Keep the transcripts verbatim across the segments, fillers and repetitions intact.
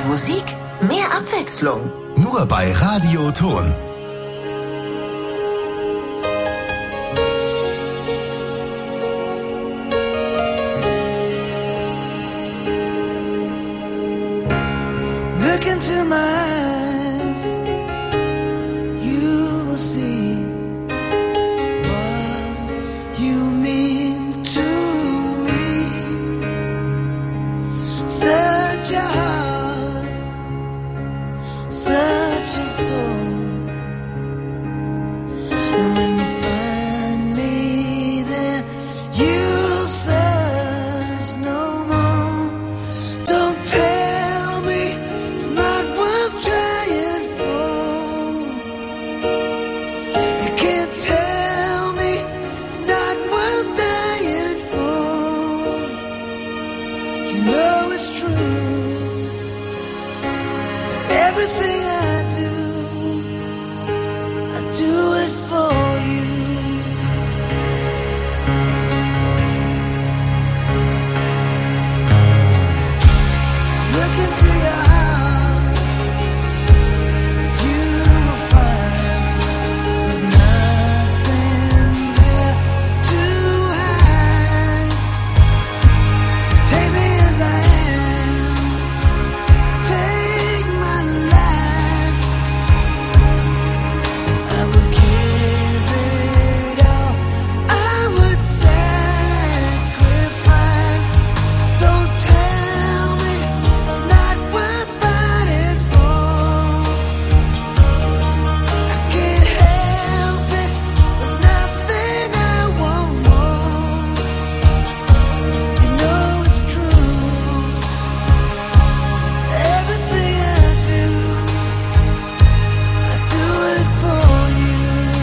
Musik, mehr Abwechslung. Nur bei Radio Ton. Look into my eyes, you will see what you mean to me. Such a heart, such a soul. And when you find me there, you'll search no more. Don't tell me it's not worth trying for. You can't tell me it's not worth dying for. You know it's true. Everything I do, I do it for you. Look into your heart, you will find there's nothing there to hide. Take me as I am, take my life. I would give it all, I would sacrifice. Don't tell me it's not worth fighting for. I can't help it, there's nothing I want more. You know it's true. Everything I do, I do it for you.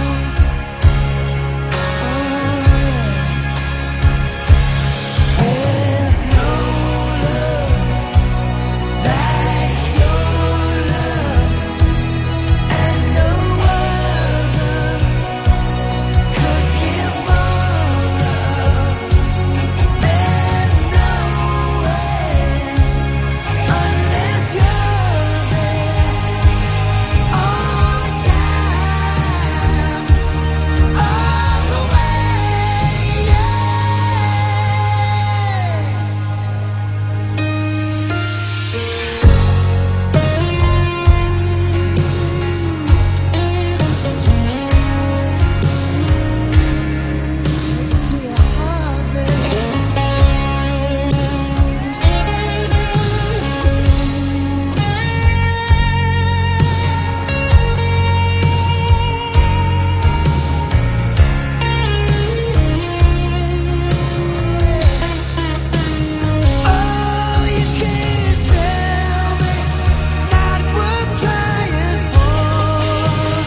There's no love like your love, and no other could give more love. There's no way unless you're there all the time, all the way. Yeah. To your heart, baby. Oh, you can't tell me it's not worth trying for.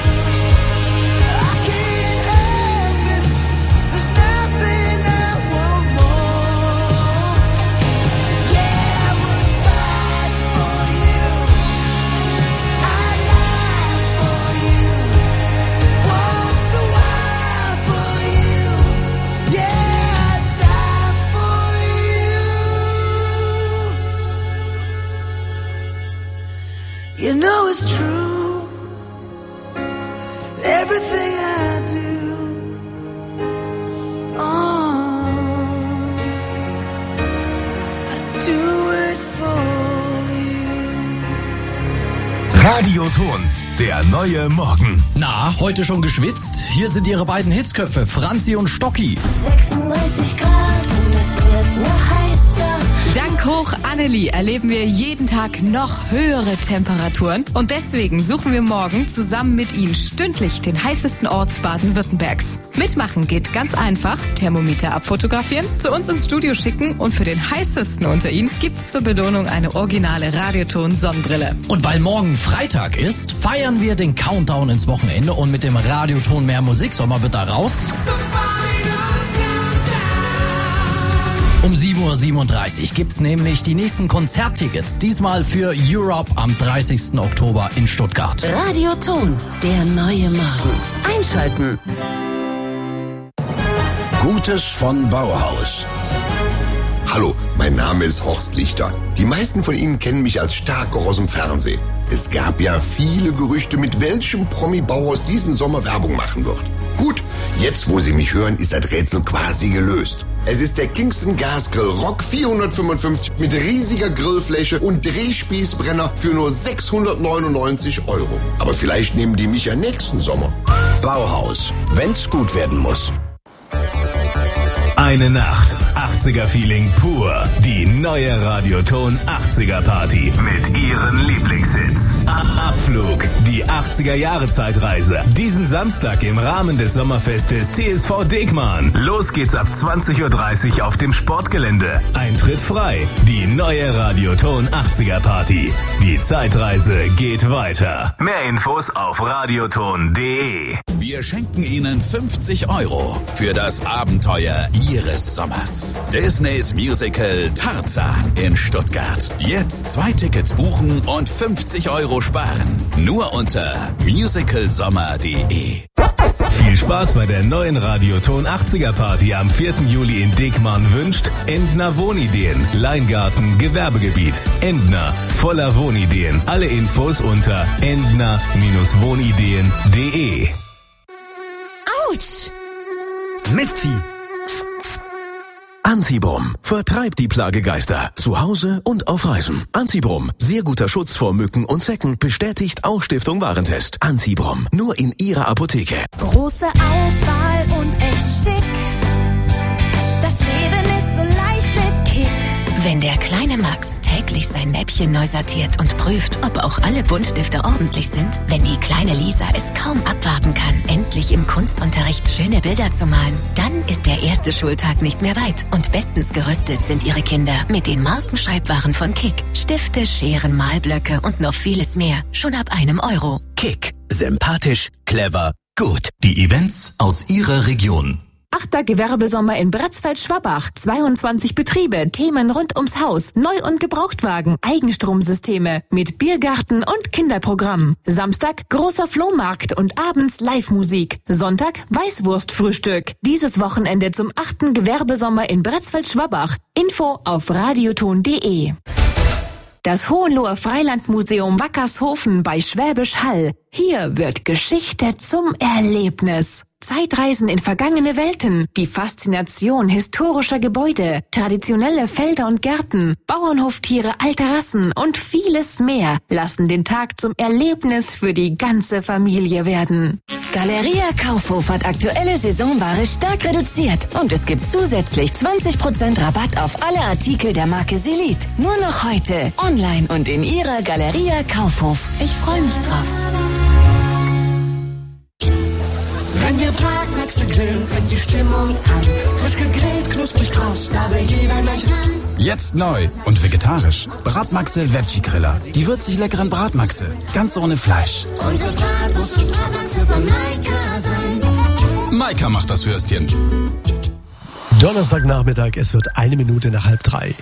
I can't help it, there's nothing I want more. Yeah, I would fight for you, I'd lie for you, walk the wire for you. Yeah, I'd die for you. You know it's true. Everything I do, oh, I do it for you. Radio Ton, der neue Morgen. Na, heute schon geschwitzt? Hier sind ihre beiden Hitzköpfe, Franzi und Stocki. sechsunddreißig Grad und es wird noch heißer. Dank Hoch Annelie erleben wir jeden Tag noch höhere Temperaturen und deswegen suchen wir morgen zusammen mit Ihnen stündlich den heißesten Ort Baden-Württembergs. Mitmachen geht ganz einfach. Thermometer abfotografieren, zu uns ins Studio schicken und für den heißesten unter Ihnen gibt's zur Belohnung eine originale Radioton-Sonnenbrille. Und weil morgen Freitag ist, feiern wir den Countdown ins Wochenende und mit dem Radioton mehr Musik Sommer wird da raus. Um sieben Uhr siebenunddreißig gibt's nämlich die nächsten Konzerttickets, diesmal für Europe am dreißigsten Oktober in Stuttgart. Radioton, der neue Morgen. Einschalten. Gutes von Bauhaus. Hallo, mein Name ist Horst Lichter. Die meisten von Ihnen kennen mich als Starkoch aus dem Fernsehen. Es gab ja viele Gerüchte, mit welchem Promi-Bauhaus diesen Sommer Werbung machen wird. Gut, jetzt wo Sie mich hören, ist das Rätsel quasi gelöst. Es ist der Kingston Gasgrill Rock vierhundertfünfundfünfzig mit riesiger Grillfläche und Drehspießbrenner für nur sechshundertneunundneunzig Euro. Aber vielleicht nehmen die mich ja nächsten Sommer. Bauhaus, wenn's gut werden muss. Eine Nacht, achtziger-Feeling pur. Die neue Radioton achtziger Party mit ihren Lieblingshits. Abflug, die achtziger-Jahre-Zeitreise. Diesen Samstag im Rahmen des Sommerfestes T S V Degmann. Los geht's ab zwanzig Uhr dreißig auf dem Sportgelände. Eintritt frei. Die neue Radioton achtziger Party. Die Zeitreise geht weiter. Mehr Infos auf radioton punkt de. Wir schenken Ihnen fünfzig Euro für das Abenteuer Ihres Sommers. Disneys Musical Tarzan in Stuttgart. Jetzt zwei Tickets buchen und fünfzig Euro sparen. Nur unter musicalsommer punkt de. Viel Spaß bei der neuen Radioton achtziger Party am vierten Juli in Degmann wünscht Endner Wohnideen, Leingarten, Gewerbegebiet. Endner, voller Wohnideen. Alle Infos unter endner Wohnideen punkt de. Autsch! Mistvieh! Antibrum vertreibt die Plagegeister zu Hause und auf Reisen. Antibrum, sehr guter Schutz vor Mücken und Zecken, bestätigt auch Stiftung Warentest. Antibrum, nur in Ihrer Apotheke. Große Auswahl und echt schick. Das Leben ist so leicht mit Kick. Wenn der kleine Max täglich sein Mäppchen neu sortiert und prüft, ob auch alle Buntstifte ordentlich sind, wenn die kleine Lisa es kaum abwarten kann, endlich im Kunstunterricht schöne Bilder zu malen, dann ist der erste Schultag nicht mehr weit und bestens gerüstet sind ihre Kinder mit den Markenschreibwaren von Kick. Stifte, Scheren, Malblöcke und noch vieles mehr. Schon ab einem Euro. Kick. Sympathisch, clever, gut. Die Events aus Ihrer Region. Achter Gewerbesommer in Bratzfeld-Schwabach. zweiundzwanzig Betriebe, Themen rund ums Haus, Neu- und Gebrauchtwagen, Eigenstromsysteme mit Biergarten und Kinderprogramm. Samstag großer Flohmarkt und abends Live-Musik. Sonntag Weißwurstfrühstück. Dieses Wochenende zum achten Gewerbesommer in Bratzfeld-Schwabach. Info auf radioton punkt de. Das Hohenloher Freilandmuseum Wackershofen bei Schwäbisch Hall. Hier wird Geschichte zum Erlebnis. Zeitreisen in vergangene Welten, die Faszination historischer Gebäude, traditionelle Felder und Gärten, Bauernhoftiere alter Rassen und vieles mehr lassen den Tag zum Erlebnis für die ganze Familie werden. Galeria Kaufhof hat aktuelle Saisonware stark reduziert und es gibt zusätzlich zwanzig Prozent Rabatt auf alle Artikel der Marke Selit. Nur noch heute, online und in Ihrer Galeria Kaufhof. Ich freue mich drauf. Wenn wir Bratmaxe grillen, fängt die Stimmung an. Frisch gegrillt, knusprig kross, da will jeder gleich ran. Jetzt neu und vegetarisch. Bratmaxe Veggie Griller. Die würzig leckeren Bratmaxe. Ganz ohne Fleisch. Unsere Bratwurst ist Bratmaxe von Maika sein. Maika macht das Würstchen. Donnerstagnachmittag, es wird eine Minute nach halb drei.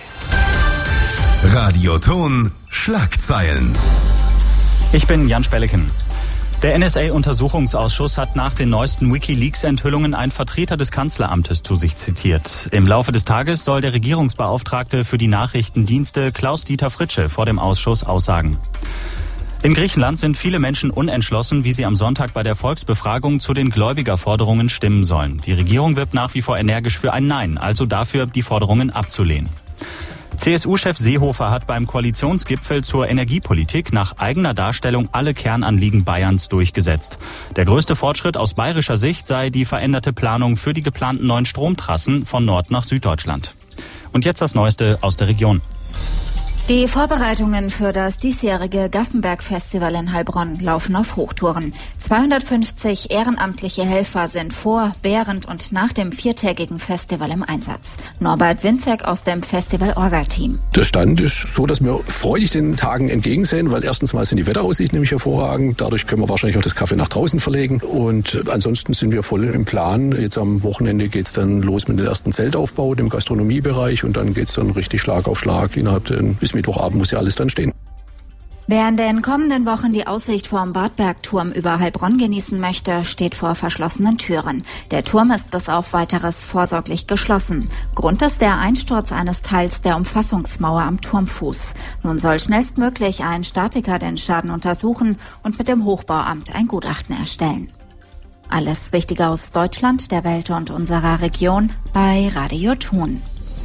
Radioton Schlagzeilen. Ich bin Jan Spelleken. Der N S A-Untersuchungsausschuss hat nach den neuesten WikiLeaks-Enthüllungen einen Vertreter des Kanzleramtes zu sich zitiert. Im Laufe des Tages soll der Regierungsbeauftragte für die Nachrichtendienste Klaus-Dieter Fritsche vor dem Ausschuss aussagen. In Griechenland sind viele Menschen unentschlossen, wie sie am Sonntag bei der Volksbefragung zu den Gläubigerforderungen stimmen sollen. Die Regierung wirbt nach wie vor energisch für ein Nein, also dafür, die Forderungen abzulehnen. C S U-Chef Seehofer hat beim Koalitionsgipfel zur Energiepolitik nach eigener Darstellung alle Kernanliegen Bayerns durchgesetzt. Der größte Fortschritt aus bayerischer Sicht sei die veränderte Planung für die geplanten neuen Stromtrassen von Nord- nach Süddeutschland. Und jetzt das Neueste aus der Region. Die Vorbereitungen für das diesjährige Gaffenberg-Festival in Heilbronn laufen auf Hochtouren. zweihundertfünfzig ehrenamtliche Helfer sind vor, während und nach dem viertägigen Festival im Einsatz. Norbert Winzek aus dem Festival-Orga-Team. Der Stand ist so, dass wir freudig den Tagen entgegensehen, weil erstens mal sind die Wetteraussichten nämlich hervorragend. Dadurch können wir wahrscheinlich auch das Kaffee nach draußen verlegen. Und ansonsten sind wir voll im Plan. Jetzt am Wochenende geht's dann los mit dem ersten Zeltaufbau, dem Gastronomiebereich. Und dann geht's dann richtig Schlag auf Schlag innerhalb der bis Mittwochabend muss ja alles dann stehen. Wer in den kommenden Wochen die Aussicht vom Badbergturm über Heilbronn genießen möchte, steht vor verschlossenen Türen. Der Turm ist bis auf Weiteres vorsorglich geschlossen. Grund ist der Einsturz eines Teils der Umfassungsmauer am Turmfuß. Nun soll schnellstmöglich ein Statiker den Schaden untersuchen und mit dem Hochbauamt ein Gutachten erstellen. Alles Wichtige aus Deutschland, der Welt und unserer Region bei Radio Thon.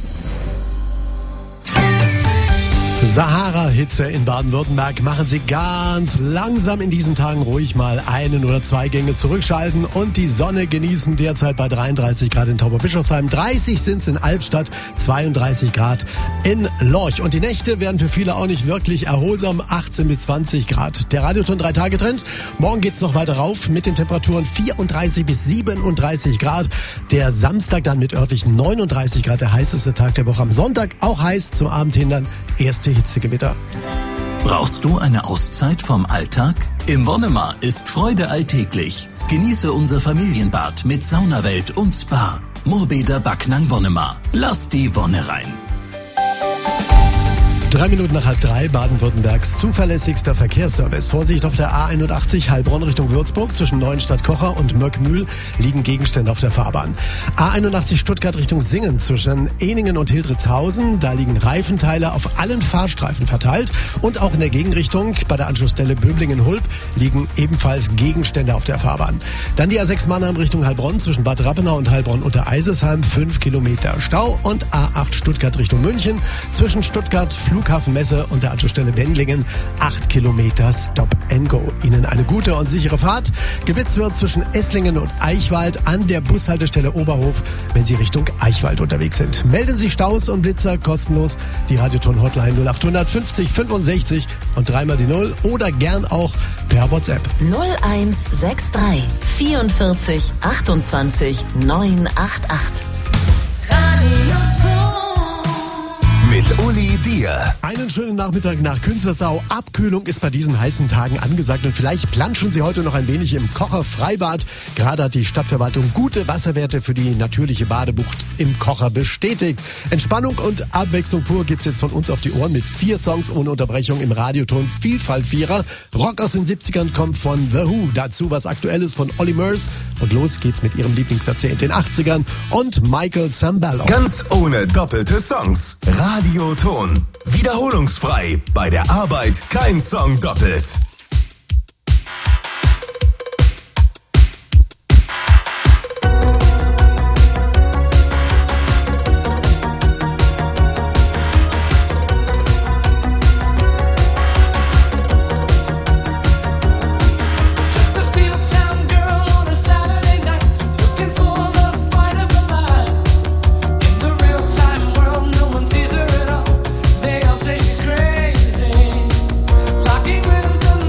Sahara-Hitze in Baden-Württemberg. Machen Sie ganz langsam in diesen Tagen ruhig mal einen oder zwei Gänge zurückschalten und die Sonne genießen. Derzeit bei dreiunddreißig Grad in Tauberbischofsheim, dreißig sind es in Albstadt, zweiunddreißig Grad in Lorch. Und die Nächte werden für viele auch nicht wirklich erholsam, achtzehn bis zwanzig Grad. Der Radioton drei Tage Trend. Morgen geht's noch weiter rauf mit den Temperaturen vierunddreißig bis siebenunddreißig Grad. Der Samstag dann mit örtlichen neununddreißig Grad, der heißeste Tag der Woche. Am Sonntag auch heiß, zum Abend hin dann erste Hitzegewitter. Brauchst du eine Auszeit vom Alltag? Im Wonnemar ist Freude alltäglich. Genieße unser Familienbad mit Saunawelt und Spa. Moorbäder Backnang Wonnemar. Lass die Wonne rein. Drei Minuten nach halb drei, Baden-Württembergs zuverlässigster Verkehrsservice. Vorsicht auf der A einundachtzig Heilbronn Richtung Würzburg. Zwischen Neuenstadt-Kocher und Möckmühl liegen Gegenstände auf der Fahrbahn. A einundachtzig Stuttgart Richtung Singen. Zwischen Ehningen und Hildritzhausen. Da liegen Reifenteile auf allen Fahrstreifen verteilt. Und auch in der Gegenrichtung bei der Anschlussstelle Böblingen-Hulb liegen ebenfalls Gegenstände auf der Fahrbahn. Dann die A sechs Mannheim Richtung Heilbronn. Zwischen Bad Rappenau und Heilbronn unter Eisesheim. Fünf Kilometer Stau. Und A acht Stuttgart Richtung München. Zwischen Stuttgart, Flughafenmesse und der Anschlussstelle Wendlingen. acht Kilometer Stop and Go. Ihnen eine gute und sichere Fahrt. Geblitzt wird zwischen Esslingen und Eichwald an der Bushaltestelle Oberhof, wenn Sie Richtung Eichwald unterwegs sind. Melden Sie Staus und Blitzer kostenlos. Die Radioton Hotline null acht fünfzig fünfundsechzig und dreimal die Null oder gern auch per WhatsApp. null eins sechs drei vierundvierzig achtundzwanzig neunhundertachtundachtzig. Radio mit Uli Dier. Einen schönen Nachmittag nach Künzelsau. Abkühlung ist bei diesen heißen Tagen angesagt und vielleicht planschen Sie heute noch ein wenig im Kocher Freibad. Gerade hat die Stadtverwaltung gute Wasserwerte für die natürliche Badebucht im Kocher bestätigt. Entspannung und Abwechslung pur gibt's jetzt von uns auf die Ohren mit vier Songs ohne Unterbrechung im Radioton Vielfalt-Vierer. Rock aus den siebzigern kommt von The Who. Dazu was Aktuelles von Olly Murs. Und los geht's mit ihrem Lieblingsjahrzehnt, den achtzigern und Michael Sambello. Ganz ohne doppelte Songs. Radioton. Wiederholungsfrei. Bei der Arbeit kein Song doppelt. Say she's crazy, locking rhythms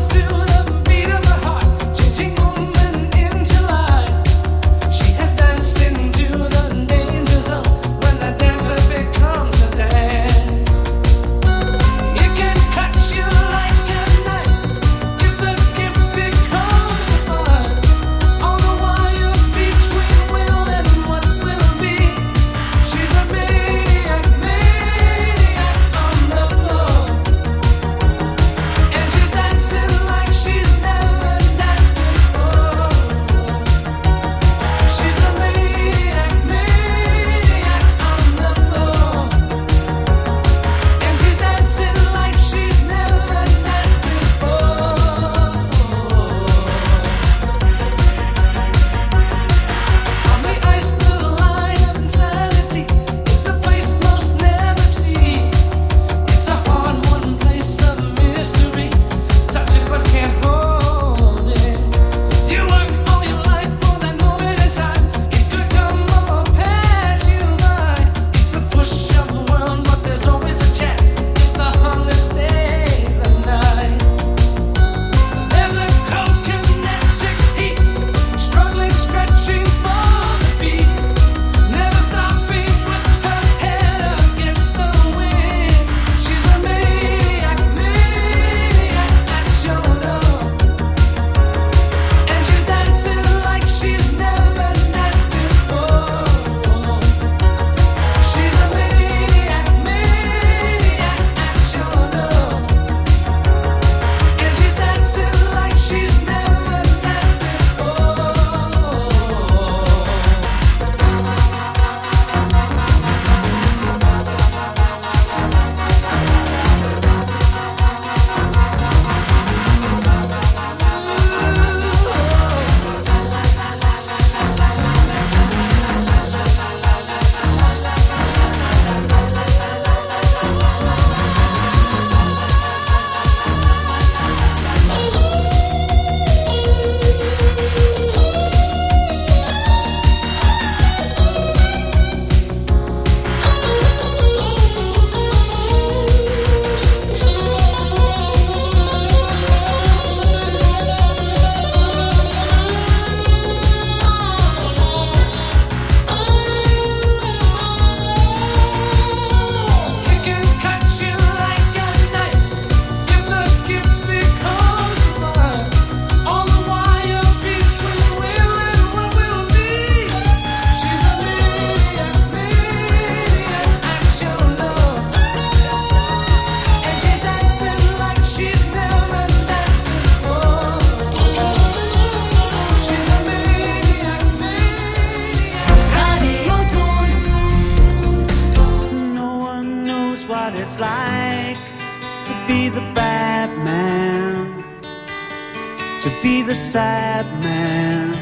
to be the sad man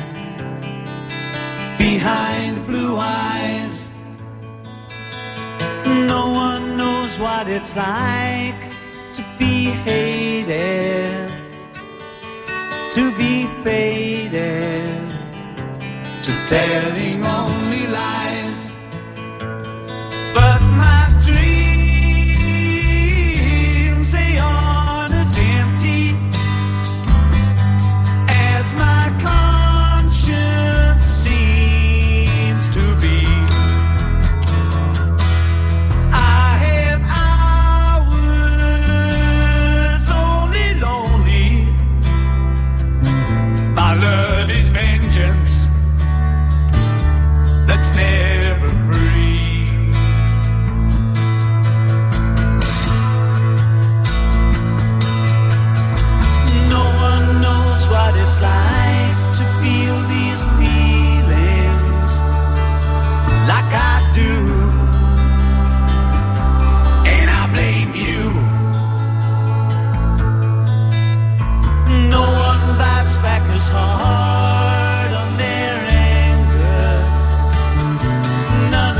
behind blue eyes. No one knows what it's like to be hated, to be faded, to telling all